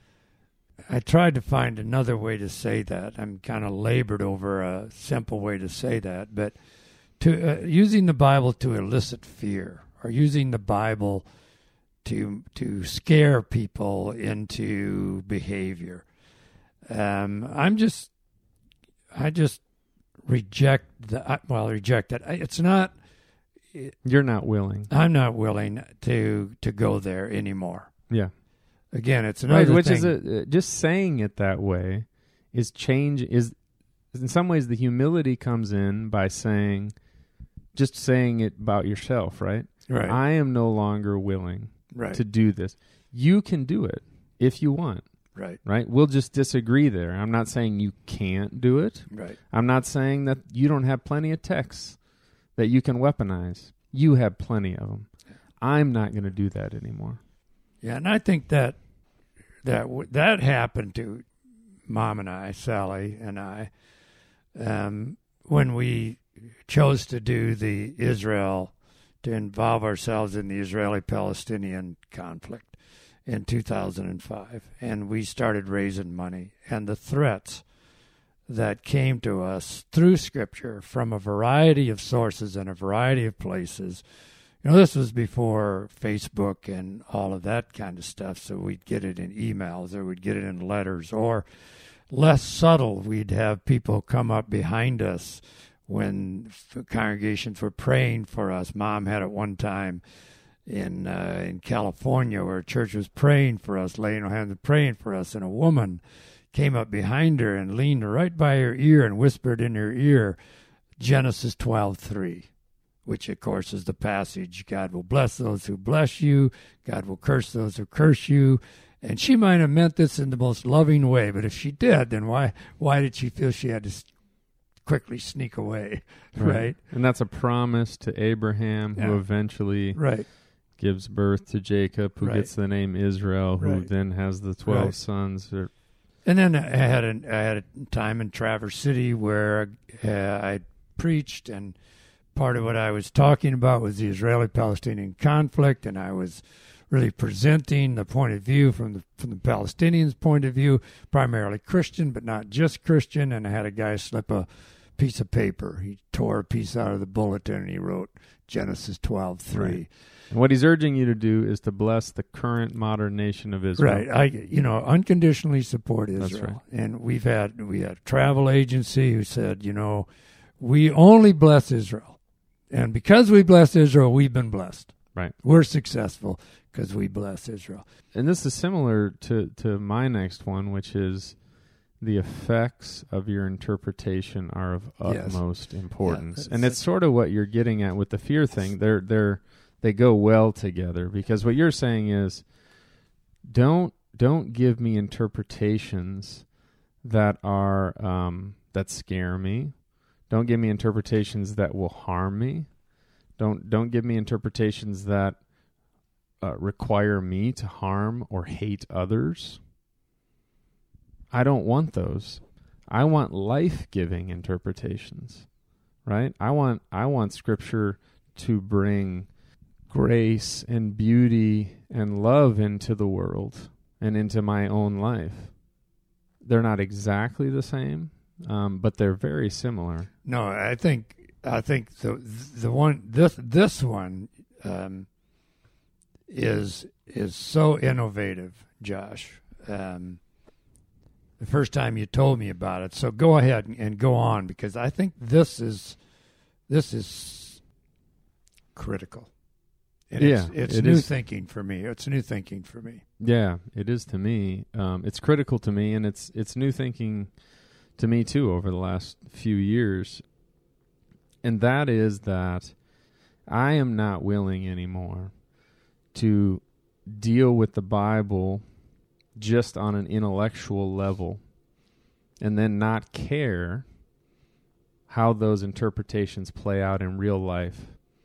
I tried to find another way to say that. I'm kind of labored over a simple way to say that, but to uh, using the Bible to elicit fear, or using the Bible to to scare people into behavior. Um, I'm just, I just reject the well, reject it. It's not. You're not willing. I'm not willing to to go there anymore. Yeah. Again, it's another right, which thing. is a, uh, just saying it that way is change is in some ways the humility comes in by saying just saying it about yourself, right? Right. I am no longer willing right. to do this. You can do it if you want. Right. Right? We'll just disagree there. I'm not saying you can't do it. Right. I'm not saying that you don't have plenty of texts that you can weaponize. You have plenty of them. I'm not going to do that anymore. Yeah, and I think that that w- that happened to Mom and I, Sally and I, um, when we chose to do the Israel, to involve ourselves in the Israeli-Palestinian conflict in two thousand five. And we started raising money. And the threats that came to us through Scripture from a variety of sources and a variety of places. You know, this was before Facebook and all of that kind of stuff, so we'd get it in emails or we'd get it in letters, or less subtle, we'd have people come up behind us when congregations were praying for us. Mom had it one time in uh, in California where a church was praying for us, laying on hands and praying for us, and a woman came up behind her and leaned right by her ear and whispered in her ear, Genesis twelve three. Which, of course, is the passage, God will bless those who bless you, God will curse those who curse you. And she might have meant this in the most loving way, but if she did, then why why did she feel she had to quickly sneak away, right? right? And that's a promise to Abraham, yeah. who eventually right. gives birth to Jacob, who right. gets the name Israel, who right. then has the twelve right. sons. Or... And then I had, a, I had a time in Traverse City where uh, I preached, and part of what I was talking about was the Israeli-Palestinian conflict, and I was really presenting the point of view from the from the Palestinians' point of view, primarily Christian, but not just Christian. And I had a guy slip a piece of paper. He tore a piece out of the bulletin, and he wrote Genesis twelve three. Right. And what he's urging you to do is to bless the current modern nation of Israel. Right. I, you know, unconditionally support Israel. That's right. And we've had we had a travel agency who said, you know, we only bless Israel. And because we bless Israel, we've been blessed. Right. We're successful because we bless Israel. And this is similar to, to my next one, which is the effects of your interpretation are of Yes. utmost importance. Yeah, and it's sort of what you're getting at with the fear thing. They're they're they go well together, because what you're saying is don't don't give me interpretations that are um, that scare me. Don't give me interpretations that will harm me. Don't don't give me interpretations that uh, require me to harm or hate others. I don't want those. I want life-giving interpretations, right? I want I want Scripture to bring grace and beauty and love into the world and into my own life. They're not exactly the same, um, but they're very similar. No, I think I think the the one this this one um, is is so innovative, Josh. Um, the first time you told me about it, so go ahead and, and go on, because I think this is this is critical. And Yeah, it's, it's it new is. thinking for me. It's new thinking for me. Yeah, it is to me. Um, it's critical to me, and it's it's new thinking to me too over the last few years. And that is that I am not willing anymore to deal with the Bible just on an intellectual level and then not care how those interpretations play out in real life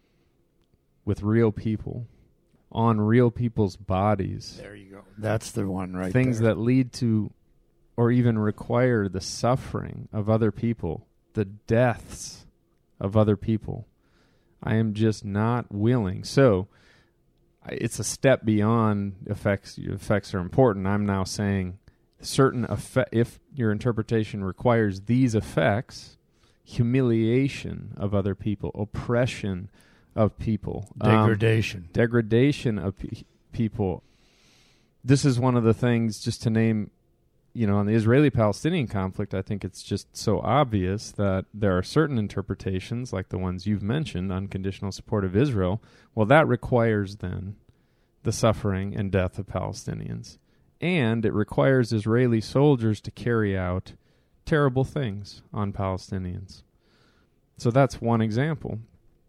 with real people, on real people's bodies. There you go. That's the one right Things there. that lead to or even require the suffering of other people, the deaths of other people. I am just not willing. So it's a step beyond effects. Effects are important. I'm now saying certain effect, if your interpretation requires these effects, humiliation of other people, oppression of people, Degradation. um, degradation of pe- people. This is one of the things, just to name, you know, on the Israeli-Palestinian conflict, I think it's just so obvious that there are certain interpretations, like the ones you've mentioned, unconditional support of Israel. Well, that requires then the suffering and death of Palestinians. And it requires Israeli soldiers to carry out terrible things on Palestinians. So that's one example.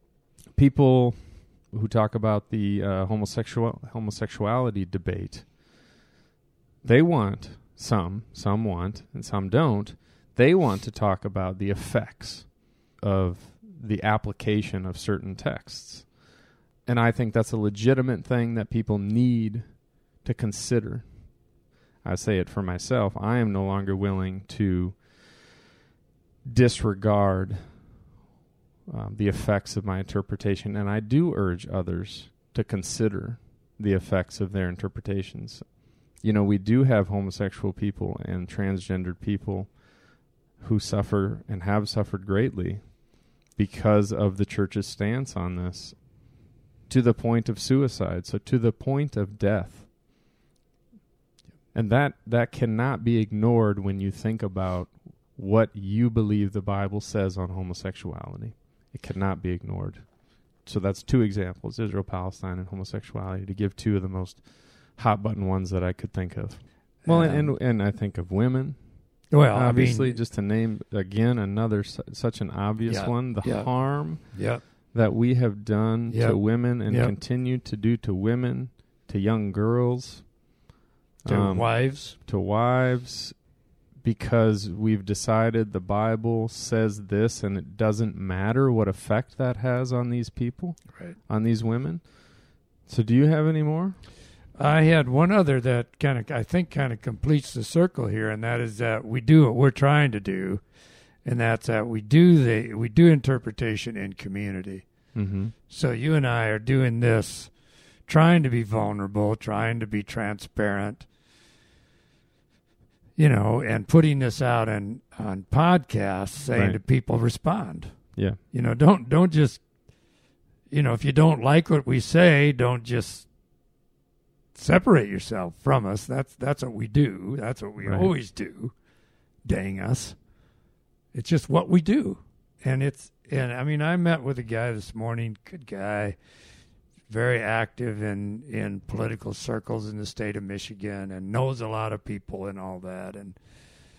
People who talk about the uh, homosexual homosexuality debate, they want, some, some want, and some don't, they want to talk about the effects of the application of certain texts. And I think that's a legitimate thing that people need to consider. I say it for myself. I am no longer willing to disregard um, the effects of my interpretation, and I do urge others to consider the effects of their interpretations. You know, we do have homosexual people and transgendered people who suffer and have suffered greatly because of the church's stance on this, to the point of suicide, so to the point of death. And that, that cannot be ignored when you think about what you believe the Bible says on homosexuality. It cannot be ignored. So that's two examples, Israel, Palestine, and homosexuality, to give two of the most hot-button ones that I could think of. Well, Um, and, and and I think of women, Well, obviously, I mean, just to name, again, another su- such an obvious Yeah, one, the yeah. harm yeah, that we have done Yep. to women and Yep. continue to do to women, to young girls, to um, wives. to wives, because we've decided the Bible says this and it doesn't matter what effect that has on these people, Right. on these women. So do you have any more? I had one other that kind of, I think, kind of completes the circle here, and that is that we do what we're trying to do, and that's that we do the we do interpretation in community. Mm-hmm. So you and I are doing this, trying to be vulnerable, trying to be transparent, you know, and putting this out on on podcasts, saying Right. to people, respond. Yeah. You know, don't don't just, you know, if you don't like what we say, don't just separate yourself from us. That's that's what we do. That's what we Right. always do. Dang us. It's just what we do. And it's and I mean I met with a guy this morning, good guy, very active in, in political circles in the state of Michigan and knows a lot of people and all that. And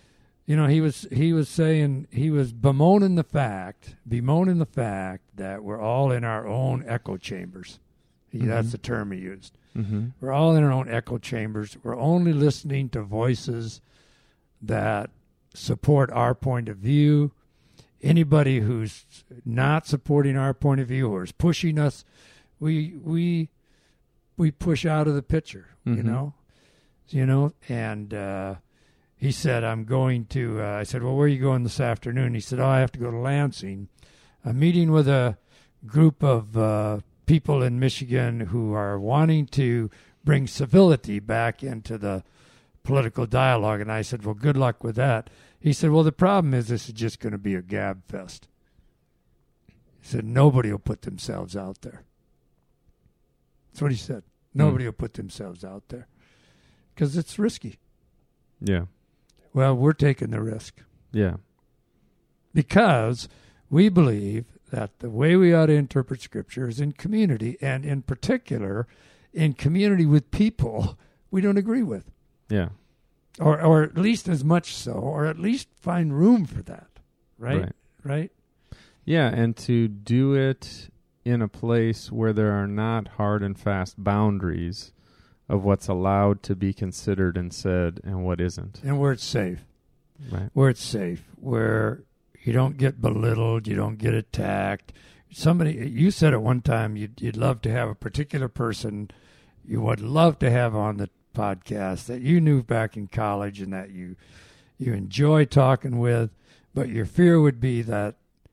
You know, he was he was saying, he was bemoaning the fact, bemoaning the fact that we're all in our own echo chambers. He, Mm-hmm. That's the term he used. Mm-hmm. We're all in our own echo chambers. We're only listening to voices that support our point of view. Anybody who's not supporting our point of view or is pushing us, we we we push out of the picture. Mm-hmm. You know, you know. And uh, he said, "I'm going to." Uh, I said, "Well, where are you going this afternoon?" He said, "Oh, I have to go to Lansing. I'm meeting with a group of uh, people in Michigan who are wanting to bring civility back into the political dialogue." And I said, "Well, good luck with that." He said, "Well, the problem is this is just going to be a gab fest." He said, "Nobody will put themselves out there." That's what he said. Nobody Mm. will put themselves out there because it's risky. Yeah. Well, we're taking the risk Yeah. because we believe that the way we ought to interpret Scripture is in community, and in particular, in community with people we don't agree with. Yeah. Or or at least as much so, or at least find room for that, right? Right. Right? Yeah, and to do it in a place where there are not hard and fast boundaries of what's allowed to be considered and said and what isn't. And where it's safe. Right. Where it's safe, where you don't get belittled, you don't get attacked. Somebody, you said at one time you'd, you'd love to have a particular person you would love to have on the podcast that you knew back in college and that you you enjoy talking with, but your fear would be that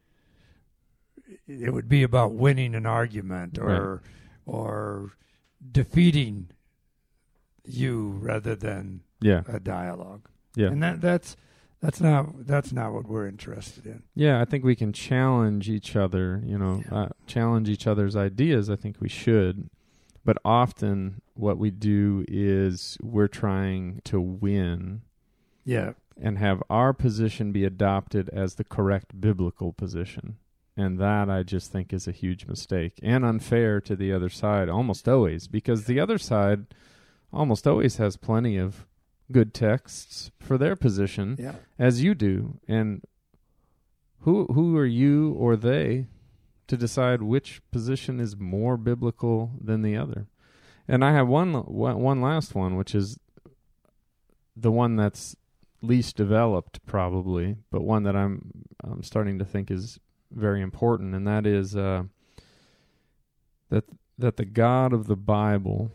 it would be about winning an argument or Right. or defeating you rather than Yeah. a dialogue. Yeah. And that that's that's not that's not what we're interested in. Yeah, I think we can challenge each other, you know, Yeah. uh, challenge each other's ideas. I think we should. But often what we do is we're trying to win Yeah. and have our position be adopted as the correct biblical position. And that I just think is a huge mistake and unfair to the other side almost always, because the other side almost always has plenty of good texts for their position, Yeah. as you do. And who who are you or they to decide which position is more biblical than the other? And I have one one, one last one, which is the one that's least developed probably, but one that I'm I'm starting to think is very important, and that is uh, that that the God of the Bible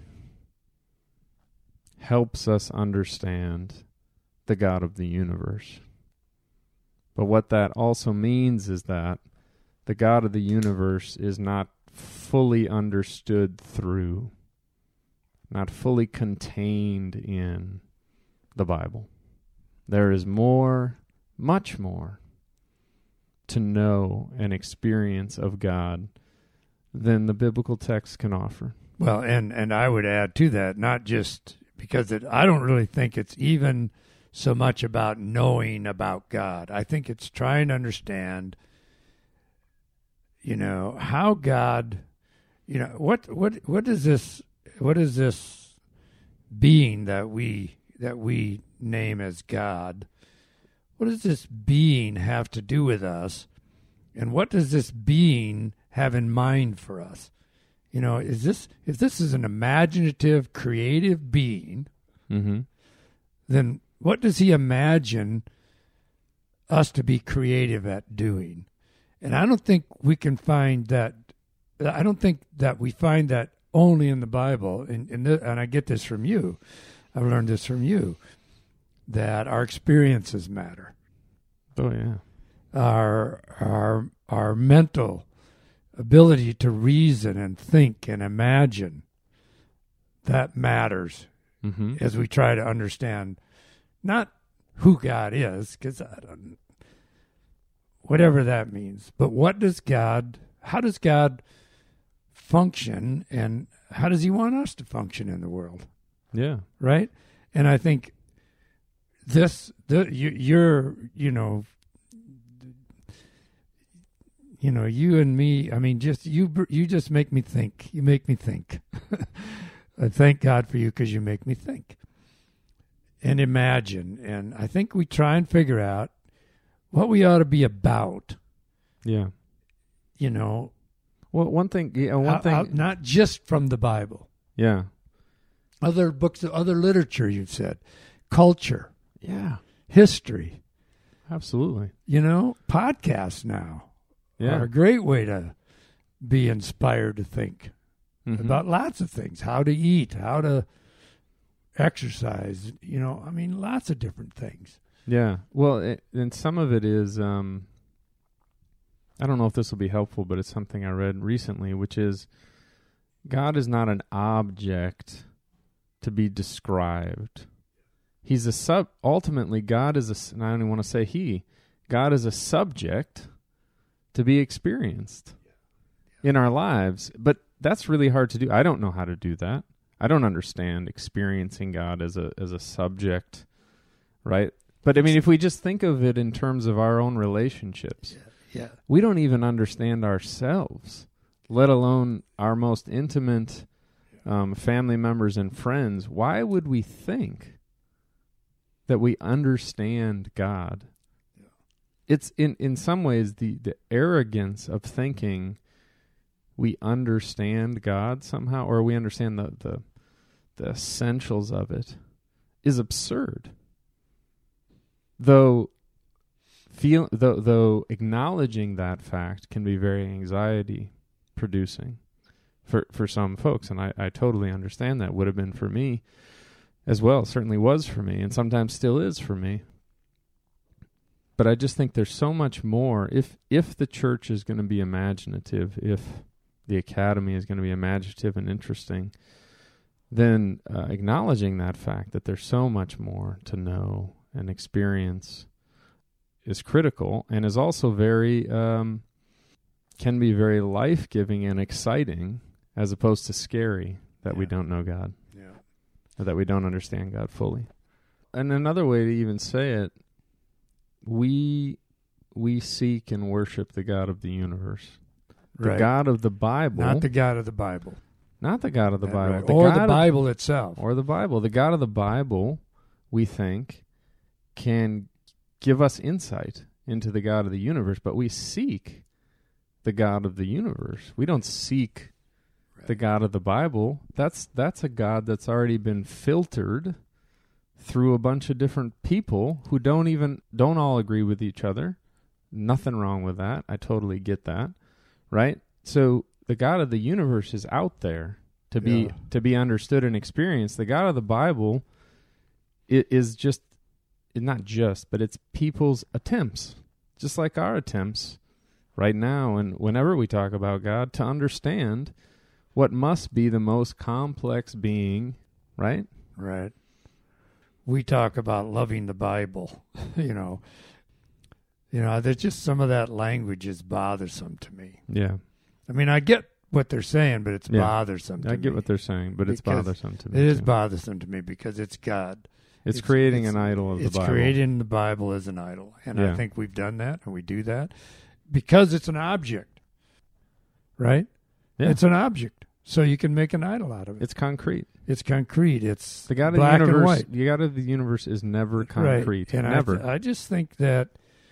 helps us understand the God of the universe. But what that also means is that the God of the universe is not fully understood through, not fully contained in the Bible. There is more, much more, to know and experience of God than the biblical text can offer. Well, and, and I would add to that, not just because it, I don't really think it's even so much about knowing about God. I think it's trying to understand, you know, how God, you know, what what what is this what is this being that we that we name as God? What does this being have to do with us? And what does this being have in mind for us? You know, is this if this is an imaginative, creative being, Mm-hmm. then what does he imagine us to be creative at doing? And I don't think we can find that. I don't think that we find that only in the Bible. And, and, and I get this from you. I've learned this from you, that our experiences matter. Oh, yeah. Our our our mental ability to reason and think and imagine, that matters Mm-hmm. as we try to understand not who God is, because I don't, whatever that means, but what does God, how does God function, and how does he want us to function in the world? Yeah. Right? And I think this, the, you, you're, you know, you know, you and me, I mean, just, you, you just make me think. You make me think. I thank God for you because you make me think. and imagine. And I think we try and figure out what we ought to be about. Yeah. You know, Well, one thing, yeah, one out- thing, out- not just from the Bible. yeah, Other books, other literature, you've said, culture, yeah, history, absolutely, you know, podcasts now yeah, are a great way to be inspired to think Mhm. about lots of things, how to eat, how to exercise, you know, I mean, lots of different things. yeah. Well, it, and some of it is, um, I don't know if this will be helpful, but it's something I read recently, which is God is not an object to be described. He's a sub. Ultimately, God is a. s- And I don't even want to say he. God is a subject to be experienced in our lives, but that's really hard to do. I don't know how to do that. I don't understand experiencing God as a as a subject, right? But I mean, if we just think of it in terms of our own relationships, Yeah. we don't even understand ourselves, let alone our most intimate um, family members and friends. Why would we think that we understand God? Yeah. It's in, in some ways the, the arrogance of thinking we understand God somehow, or we understand the, the the essentials of it, is absurd. Though feel though though acknowledging that fact can be very anxiety producing for for some folks, and I, I totally understand that. Would have been for me as well, certainly was for me, and sometimes still is for me. But I just think there's so much more. If if the church is going to be imaginative, if the academy is going to be imaginative and interesting, then uh, acknowledging that fact that there's so much more to know and experience is critical, and is also very, um, can be very life-giving and exciting, as opposed to scary that we Yeah. don't know God, Yeah. or that we don't understand God fully. And another way to even say it, we we seek and worship the God of the universe. The Right. God of the Bible. Not the God of the Bible. Not the God of the That Bible. right. The Or God the of- Bible itself. Or the Bible. The God of the Bible, we think, can give us insight into the God of the universe, but we seek the God of the universe. We don't seek Right. the God of the Bible. That's that's a God that's already been filtered through a bunch of different people who don't even don't all agree with each other. Nothing wrong with that. I totally get that. Right? So the God of the universe is out there to be Yeah. to be understood and experienced. The God of the Bible it is just not just, but it's people's attempts, just like our attempts right now and whenever we talk about God, to understand what must be the most complex being, right? Right. We talk about loving the Bible, you know. You know, there's just some of that language is bothersome to me. Yeah. I mean, I get what they're saying, but it's Yeah. bothersome to I get me. what they're saying, but it's Because bothersome to me. It is too. bothersome to me because it's God. It's, it's- creating it's- an idol of the It's Bible. creating the Bible as an idol. And Yeah. I think we've done that, and we do that because it's an object, right? Yeah. It's an object. So you can make an idol out of it. It's concrete. It's concrete. It's The God of black the and universe, white. the God of the universe is never concrete. Right. And Never. I, th- I just think that,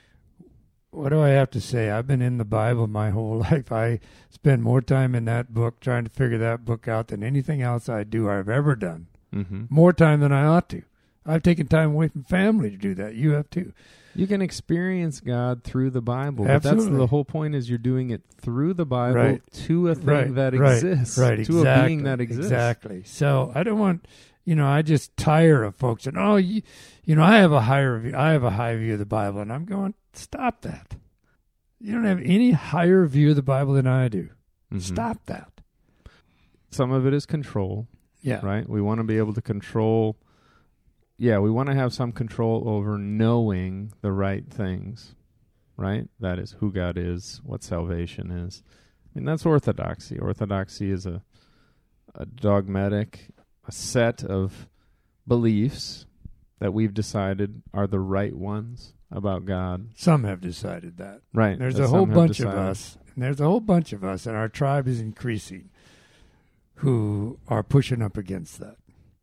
what do I have to say? I've been in the Bible my whole life. I spend more time in that book trying to figure that book out than anything else I do I've ever done. mm-hmm. More time than I ought to. I've taken time away from family to do that. You have too. You can experience God through the Bible, but that's Absolutely. the whole point. Is you're doing it through the Bible Right. to a thing Right, that right, exists, Right, to exactly, a being that exists. Exactly. So I don't want, you know, I just tire of folks saying, "Oh, you, you know, I have a higher view. I have a high view of the Bible," and I'm going, "Stop that! You don't have any higher view of the Bible than I do. Mhm. Stop that." Some of it is control, Yeah. right? We want to be able to control. Yeah, we want to have some control over knowing the right things, right? That is who God is, what salvation is. I mean, that's orthodoxy. Orthodoxy is a a dogmatic, a set of beliefs that we've decided are the right ones about God. Some have decided that. Right. There's that a whole some have bunch of decided. us, and there's a whole bunch of us, and our tribe is increasing, who are pushing up against that.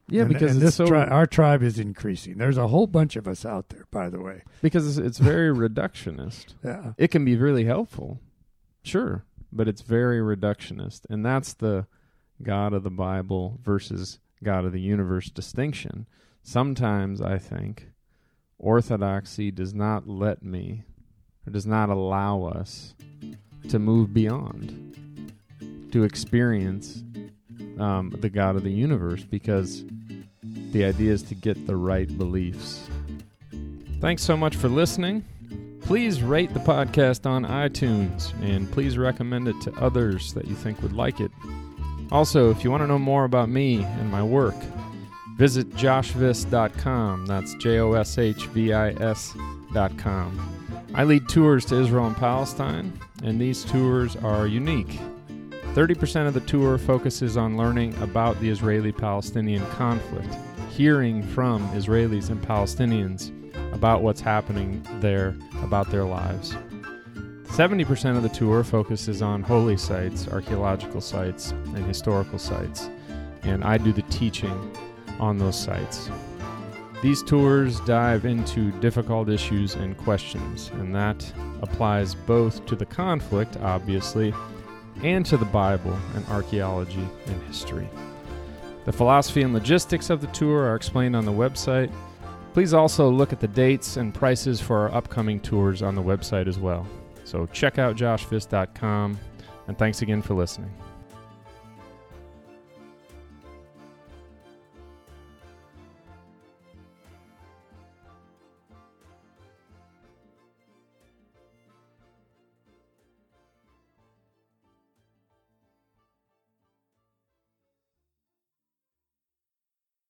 Yeah, and, because and it's this so tri- our tribe is increasing. There's a whole bunch of us out there, by the way. because it's, it's very reductionist. Yeah. It can be really helpful, sure, but it's very reductionist, and that's the God of the Bible versus God of the universe distinction. Sometimes I think orthodoxy does not let me, or does not allow us to move beyond, to experience um, the God of the universe, because the idea is to get the right beliefs. Thanks so much for listening. Please rate the podcast on iTunes, and please recommend it to others that you think would like it. Also, if you want to know more about me and my work, visit josh vis dot com. That's J O S H V I S dot com. I lead tours to Israel and Palestine, and these tours are unique. thirty percent of the tour focuses on learning about the Israeli-Palestinian conflict, hearing from Israelis and Palestinians about what's happening there, about their lives. seventy percent of the tour focuses on holy sites, archaeological sites, and historical sites, and I do the teaching on those sites. These tours dive into difficult issues and questions, and that applies both to the conflict, obviously, and to the Bible and archaeology and history. The philosophy and logistics of the tour are explained on the website. Please also look at the dates and prices for our upcoming tours on the website as well. So check out josh vis dot com, and thanks again for listening.